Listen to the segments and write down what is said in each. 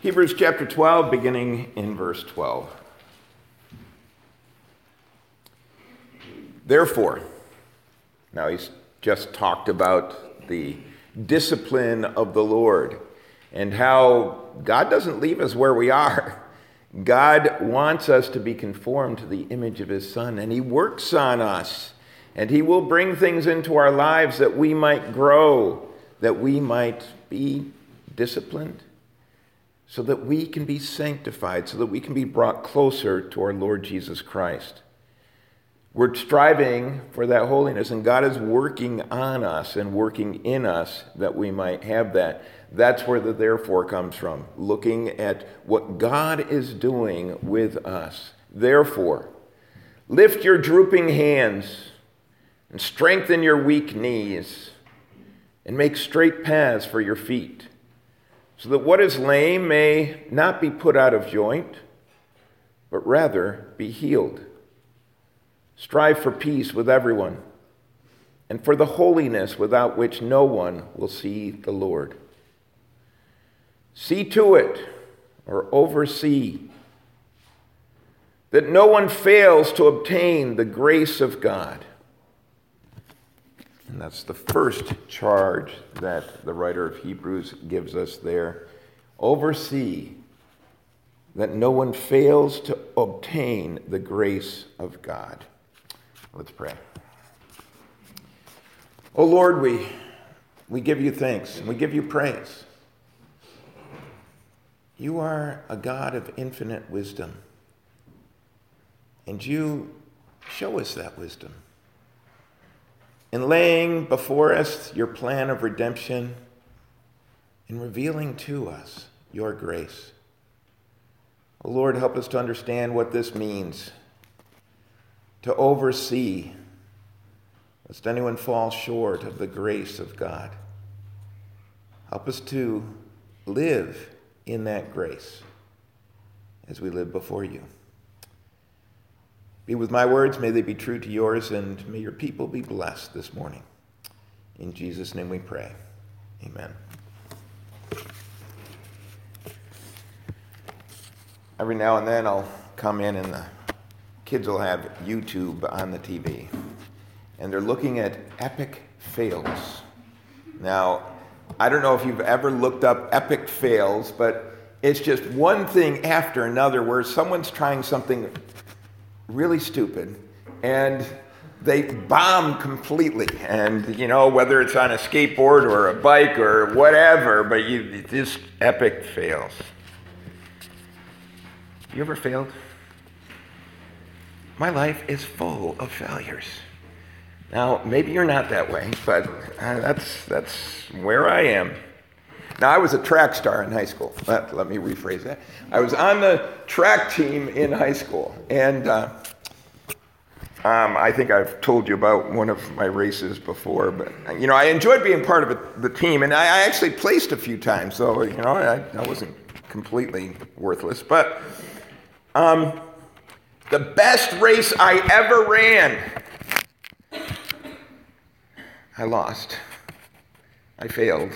Hebrews chapter 12, beginning in verse 12. Therefore, now he's just talked about the discipline of the Lord and how God doesn't leave us where we are. God wants us to be conformed to the image of his Son, and he works on us, and he will bring things into our lives that we might grow, that we might be disciplined, so that we can be sanctified, so that we can be brought closer to our Lord Jesus Christ. We're striving for that holiness, and God is working on us and working in us that we might have that. That's where the therefore comes from, looking at what God is doing with us. Therefore, lift your drooping hands and strengthen your weak knees and make straight paths for your feet, so that what is lame may not be put out of joint, but rather be healed. Strive for peace with everyone, and for the holiness without which no one will see the Lord. See to it, or oversee, that no one fails to obtain the grace of God. And that's the first charge that the writer of Hebrews gives us there. Oversee that no one fails to obtain the grace of God. Let's pray. Oh Lord, we give you thanks and we give you praise. You are a God of infinite wisdom, and you show us that wisdom in laying before us your plan of redemption, in revealing to us your grace. Oh Lord, help us to understand what this means, to oversee, lest anyone fall short of the grace of God. Help us to live in that grace as we live before you. Be with my words, may they be true to yours, and may your people be blessed this morning. In Jesus' name we pray. Amen. Every now and then I'll come in and the kids will have YouTube on the TV, and they're looking at epic fails. Now, I don't know if you've ever looked up epic fails, but it's just one thing after another where someone's trying something really stupid and they bomb completely. And, you know, whether it's on a skateboard or a bike or whatever, but just epic fails. You ever failed? My life is full of failures. Now, maybe you're not that way, but that's where I am. Now, I was a track star in high school. Let me rephrase that. I was on the track team in high school, and I think I've told you about one of my races before, but, you know, I enjoyed being part of the team, and I actually placed a few times, so, you know, I wasn't completely worthless. But the best race I ever ran, I lost. I failed.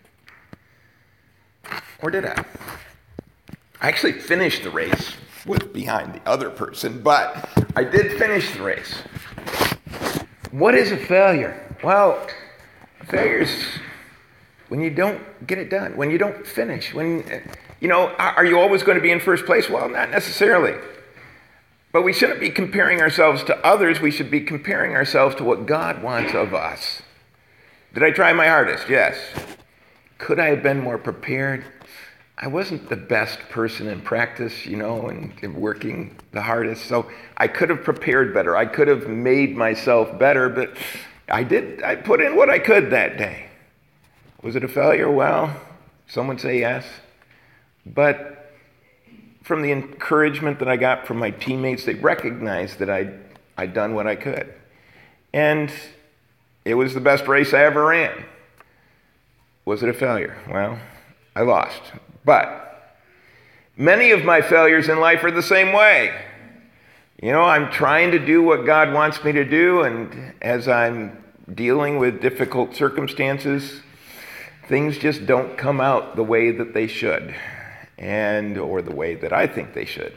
Or did I? I actually finished the race, was behind the other person, but I did finish the race. What is a failure? Well, a failure is when you don't get it done, when you don't finish, when, you know, are you always going to be in first place? Well, not necessarily. But we shouldn't be comparing ourselves to others. We should be comparing ourselves to what God wants of us. Did I try my hardest? Yes. Could I have been more prepared? I wasn't the best person in practice, you know, and working the hardest. So I could have prepared better. I could have made myself better, but I put in what I could that day. Was it a failure? Well, some would say yes. But from the encouragement that I got from my teammates, they recognized that I'd done what I could. And it was the best race I ever ran. Was it a failure? Well, I lost. But many of my failures in life are the same way. You know, I'm trying to do what God wants me to do, and as I'm dealing with difficult circumstances, things just don't come out the way that they should. or the way that I think they should.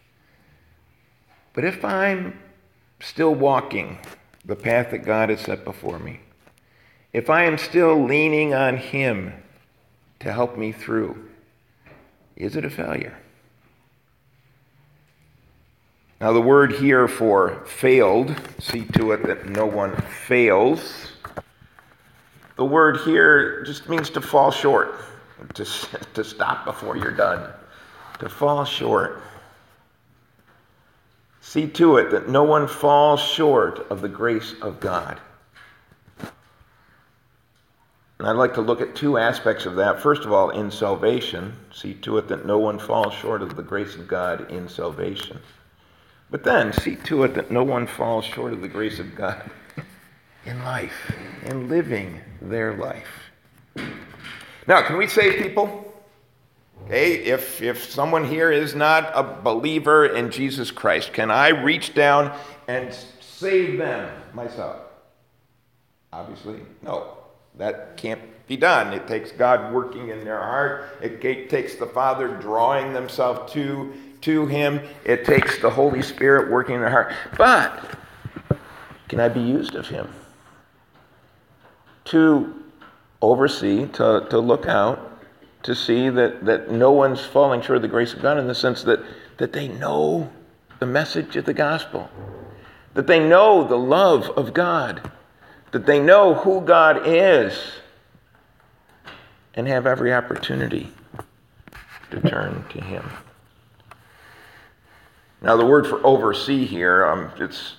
But if I'm still walking the path that God has set before me, if I am still leaning on Him to help me through, is it a failure? Now, the word here for failed, see to it that no one fails. The word here just means to fall short, to stop before you're done, to fall short. See to it that no one falls short of the grace of God. And I'd like to look at two aspects of that. First of all, in salvation, see to it that no one falls short of the grace of God in salvation. But then, see to it that no one falls short of the grace of God in life, in living their life. Now, can we save people? Okay, if someone here is not a believer in Jesus Christ, can I reach down and save them myself? Obviously, no. That can't be done. It takes God working in their heart. It takes the Father drawing themselves to Him. It takes the Holy Spirit working in their heart. But can I be used of Him to oversee, to look out, to see that no one's falling short of the grace of God, in the sense that they know the message of the gospel, that they know the love of God, that they know who God is, and have every opportunity to turn to Him. Now, the word for oversee here, it's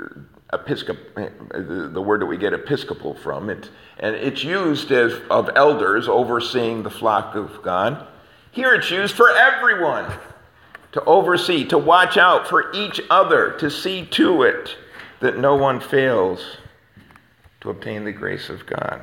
the word that we get episcopal from, and it's used as of elders overseeing the flock of God. Here it's used for everyone to oversee, to watch out for each other, to see to it that no one fails to obtain the grace of God.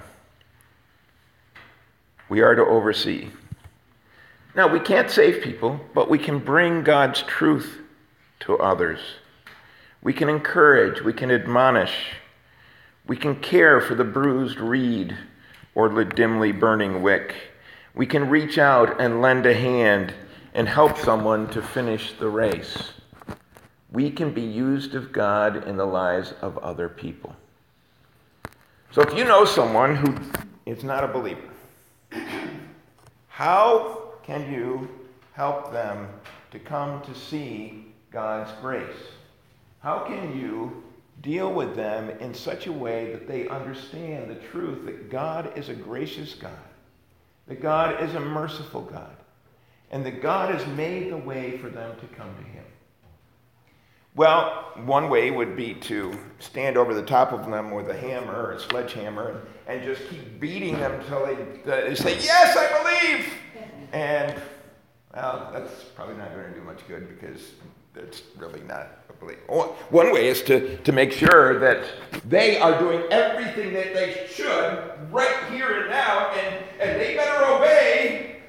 We are to oversee. Now, we can't save people, but we can bring God's truth to others. We can encourage, we can admonish, we can care for the bruised reed or the dimly burning wick. We can reach out and lend a hand and help someone to finish the race. We can be used of God in the lives of other people. So if you know someone who is not a believer, how can you help them to come to see God's grace? How can you deal with them in such a way that they understand the truth that God is a gracious God, that God is a merciful God, and that God has made the way for them to come to Him? Well, one way would be to stand over the top of them with a hammer or a sledgehammer and just keep beating them until they say, "Yes, I believe!" And, well, that's probably not going to do much good, because it's really not a belief. One way is to make sure that they are doing everything that they should right here and now, and they better obey,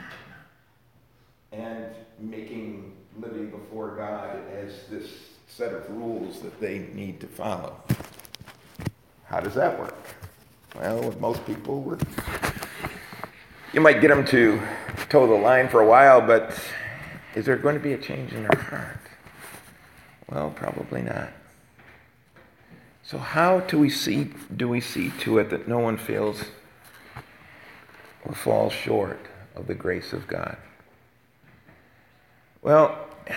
and making living before God as this set of rules that they need to follow. How does that work? Well, with most people, you might get them to toe the line for a while, but is there going to be a change in their heart? Well, probably not. So how do we see to it that no one fails or falls short of the grace of God? Well,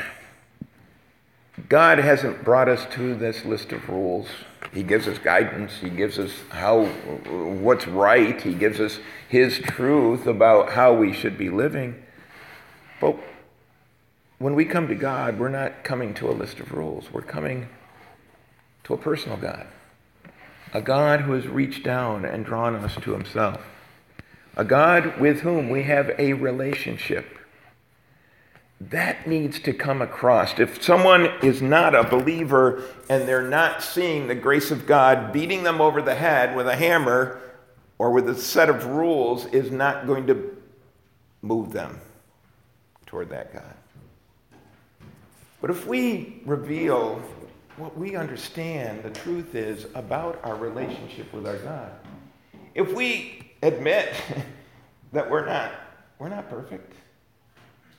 God hasn't brought us to this list of rules. He gives us guidance. He gives us what's right. He gives us His truth about how we should be living. But when we come to God, we're not coming to a list of rules. We're coming to a personal God, a God who has reached down and drawn us to Himself, a God with whom we have a relationship. That needs to come across. If someone is not a believer and they're not seeing the grace of God, beating them over the head with a hammer or with a set of rules is not going to move them toward that God. But if we reveal what we understand the truth is about our relationship with our God, if we admit that we're not perfect,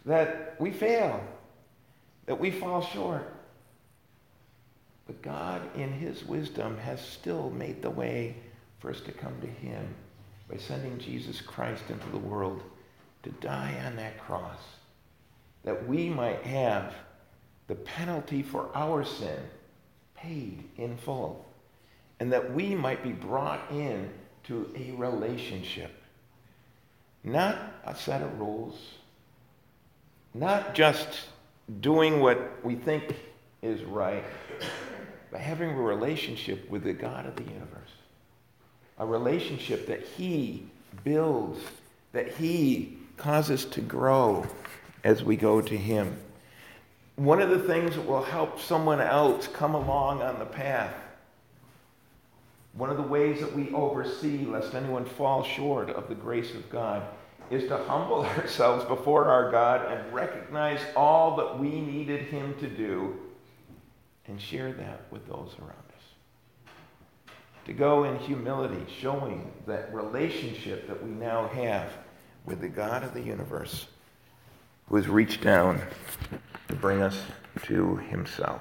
that we fail, that we fall short. But God, in his wisdom, has still made the way for us to come to him by sending Jesus Christ into the world to die on that cross, that we might have the penalty for our sin paid in full, and that we might be brought in to a relationship. Not a set of rules, not just doing what we think is right, but having a relationship with the God of the universe. A relationship that he builds, that he causes to grow as we go to him. One of the things that will help someone else come along on the path, one of the ways that we oversee lest anyone fall short of the grace of God, is to humble ourselves before our God and recognize all that we needed him to do and share that with those around us. To go in humility, showing that relationship that we now have with the God of the universe, who has reached down to bring us to himself.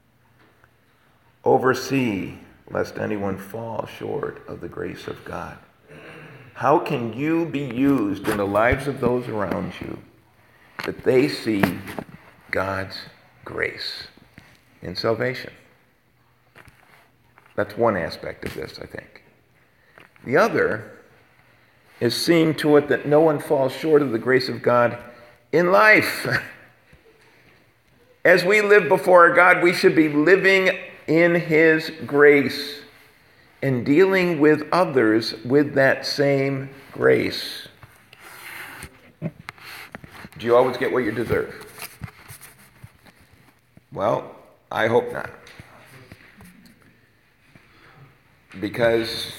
Oversee lest anyone fall short of the grace of God. How can you be used in the lives of those around you that they see God's grace in salvation? That's one aspect of this, I think. The other is seeing to it that no one falls short of the grace of God in life. As we live before our God, we should be living in his grace and dealing with others with that same grace. Do you always get what you deserve? Well, I hope not. Because,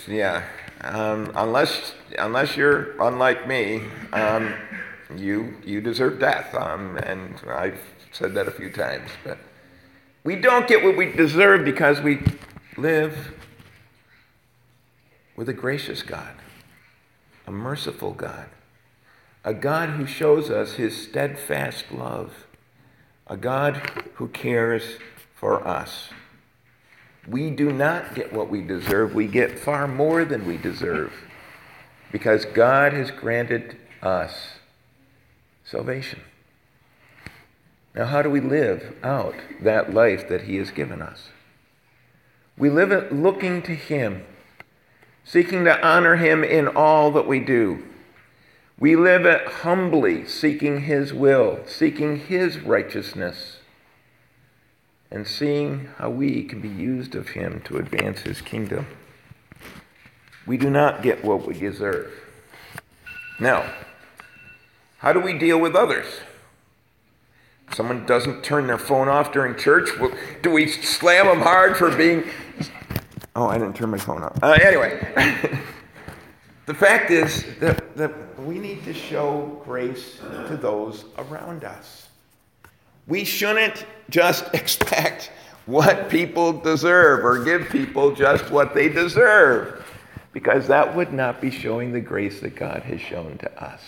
unless you're unlike me, you deserve death. And I've said that a few times. But we don't get what we deserve because we live with a gracious God, a merciful God, a God who shows us his steadfast love, a God who cares for us. We do not get what we deserve. We get far more than we deserve because God has granted us salvation. Now, how do we live out that life that he has given us? We live it looking to him, seeking to honor him in all that we do. We live it humbly, seeking his will, seeking his righteousness, and seeing how we can be used of him to advance his kingdom. We do not get what we deserve. Now, how do we deal with others? Someone doesn't turn their phone off during church. Do we slam them hard for being... Oh, I didn't turn my phone off. Anyway, the fact is that we need to show grace to those around us. We shouldn't just expect what people deserve or give people just what they deserve, because that would not be showing the grace that God has shown to us.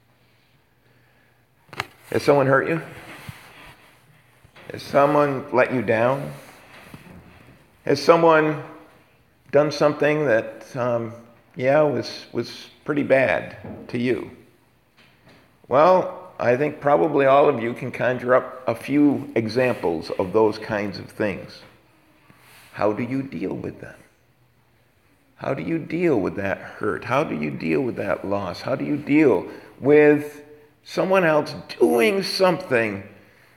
Has someone hurt you? Has someone let you down? Has someone done something that, was pretty bad to you? Well, I think probably all of you can conjure up a few examples of those kinds of things. How do you deal with them? How do you deal with that hurt? How do you deal with that loss? How do you deal with someone else doing something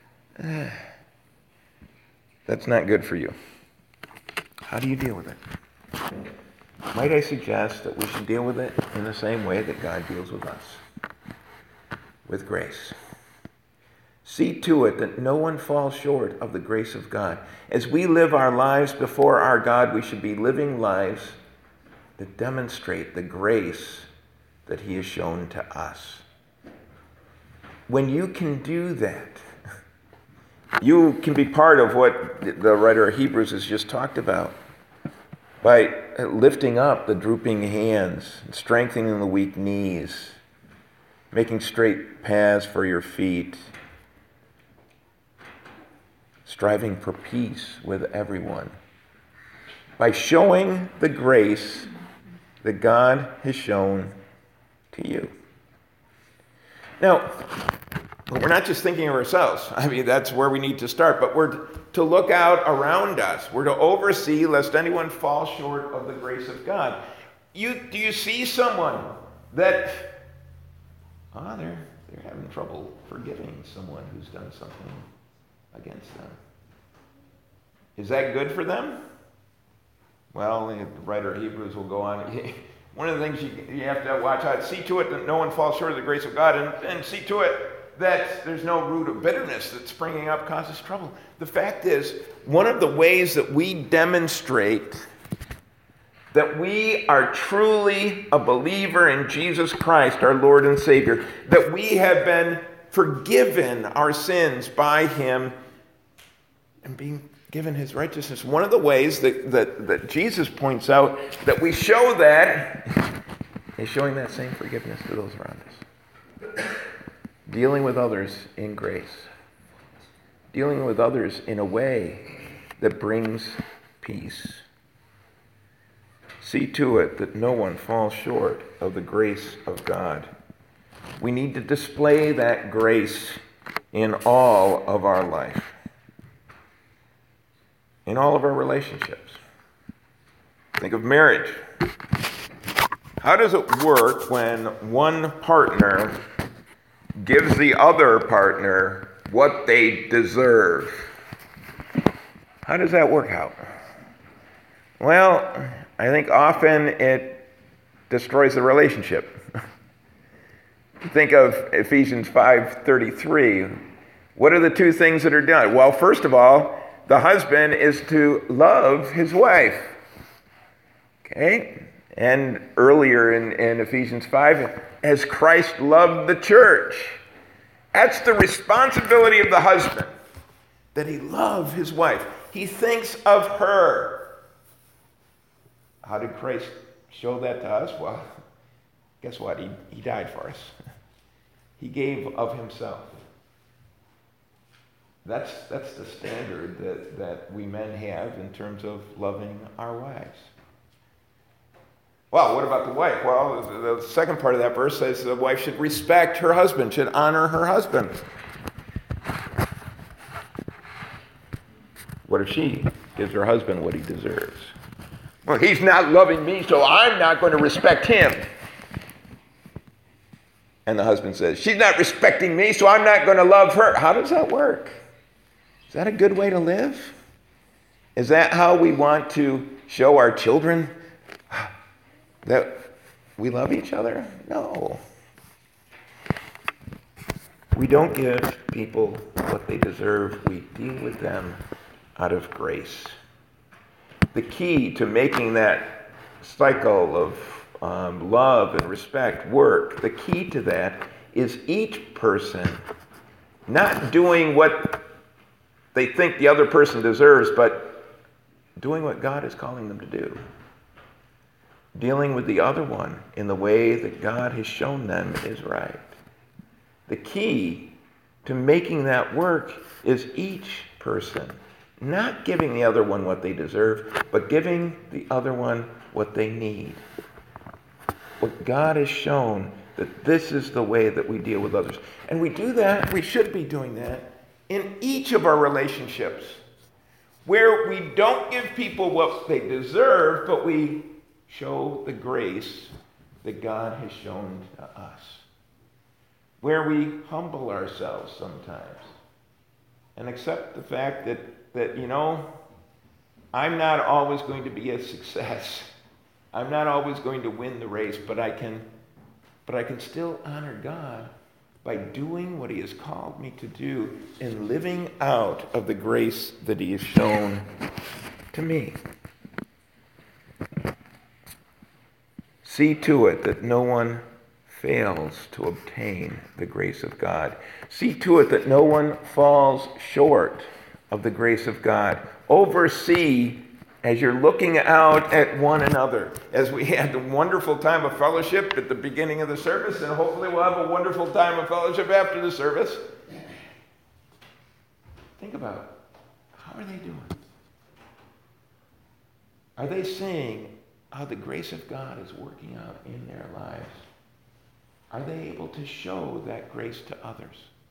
that's not good for you? How do you deal with it? Might I suggest that we should deal with it in the same way that God deals with us, with grace. See to it that no one falls short of the grace of God. As we live our lives before our God, we should be living lives that demonstrate the grace that he has shown to us. When you can do that, you can be part of what the writer of Hebrews has just talked about by lifting up the drooping hands, strengthening the weak knees, making straight paths for your feet, striving for peace with everyone, by showing the grace that God has shown to you. Now, we're not just thinking of ourselves. I mean, that's where we need to start, but we're to look out around us. We're to oversee lest anyone fall short of the grace of God. Do you see someone that, they're having trouble forgiving someone who's done something against them? Is that good for them? Well, the writer of Hebrews will go on. One of the things you have to watch out, see to it that no one falls short of the grace of God, and see to it that there's no root of bitterness that's springing up causes trouble. The fact is, one of the ways that we demonstrate that we are truly a believer in Jesus Christ, our Lord and Savior, that we have been forgiven our sins by Him and being given His righteousness. One of the ways that Jesus points out that we show that is showing that same forgiveness to those around us. Dealing with others in grace. Dealing with others in a way that brings peace. See to it that no one falls short of the grace of God. We need to display that grace in all of our life. In all of our relationships. Think of marriage. How does it work when one partner gives the other partner what they deserve? How does that work out? Well, I think often it destroys the relationship. Think of Ephesians 5:33. What are the two things that are done? Well, first of all, the husband is to love his wife. Okay? And earlier in Ephesians 5, as Christ loved the church. That's the responsibility of the husband, that he love his wife. He thinks of her. How did Christ show that to us? Well, guess what? He died for us. He gave of himself. That's the standard that we men have in terms of loving our wives. Well, what about the wife? Well, the second part of that verse says the wife should respect her husband, should honor her husband. What if she gives her husband what he deserves? Well, he's not loving me, so I'm not going to respect him. And the husband says, she's not respecting me, so I'm not going to love her. How does that work? Is that a good way to live? Is that how we want to show our children that we love each other? No. We don't give people what they deserve. We deal with them out of grace. The key to making that cycle of love and respect work, the key to that is each person not doing what they think the other person deserves, but doing what God is calling them to do. Dealing with the other one in the way that God has shown them is right. The key to making that work is each person not giving the other one what they deserve, but giving the other one what they need. What God has shown that this is the way that we deal with others. And we do that, we should be doing that, in each of our relationships, where we don't give people what they deserve, but we show the grace that God has shown to us. Where we humble ourselves sometimes and accept the fact that I'm not always going to be a success. I'm not always going to win the race, but I can still honor God by doing what He has called me to do and living out of the grace that He has shown to me. See to it that no one fails to obtain the grace of God. See to it that no one falls short of the grace of God. Oversee as you're looking out at one another, as we had a wonderful time of fellowship at the beginning of the service, and hopefully we'll have a wonderful time of fellowship after the service, think about, how are they doing? Are they seeing how the grace of God is working out in their lives? Are they able to show that grace to others?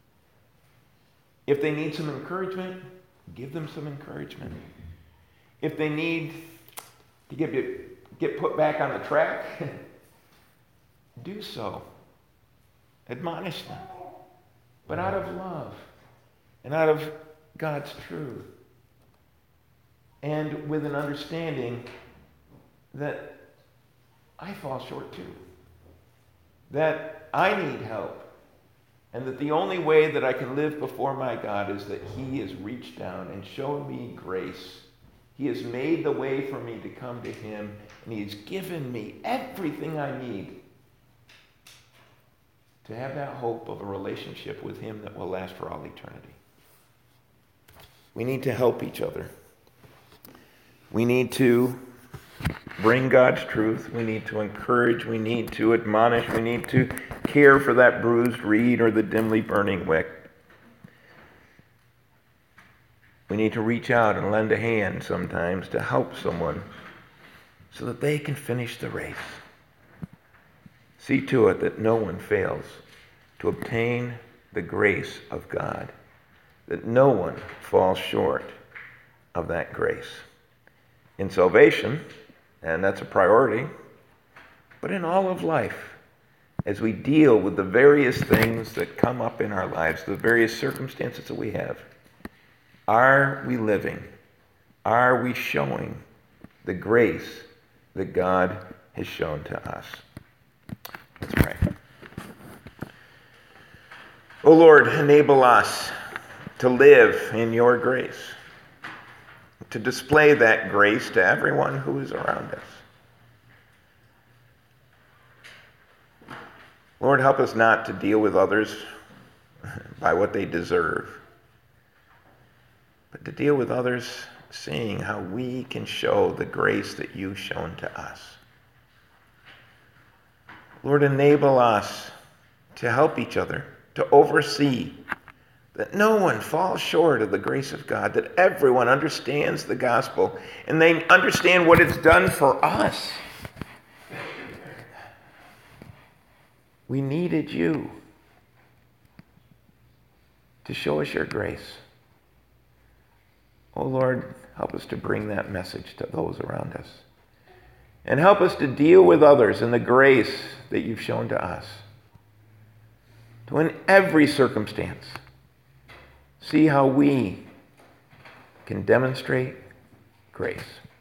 If they need some encouragement, give them some encouragement. If they need to get put back on the track, do so. Admonish them. But out of love and out of God's truth. And with an understanding that I fall short too. That I need help. And that the only way that I can live before my God is that He has reached down and shown me grace. He has made the way for me to come to Him, and He has given me everything I need to have that hope of a relationship with Him that will last for all eternity. We need to help each other. We need to bring God's truth. We need to encourage. We need to admonish. We need to care for that bruised reed or the dimly burning wick. We need to reach out and lend a hand sometimes to help someone so that they can finish the race. See to it that no one fails to obtain the grace of God, that no one falls short of that grace. In salvation, and that's a priority, but in all of life, as we deal with the various things that come up in our lives, the various circumstances that we have, are we living? Are we showing the grace that God has shown to us? Let's pray. O Lord, enable us to live in your grace, to display that grace to everyone who is around us. Lord, help us not to deal with others by what they deserve, but to deal with others seeing how we can show the grace that you've shown to us. Lord, enable us to help each other, to oversee that no one falls short of the grace of God, that everyone understands the gospel and they understand what it's done for us. We needed you to show us your grace. Oh Lord, help us to bring that message to those around us. And help us to deal with others in the grace that you've shown to us. To in every circumstance, see how we can demonstrate grace.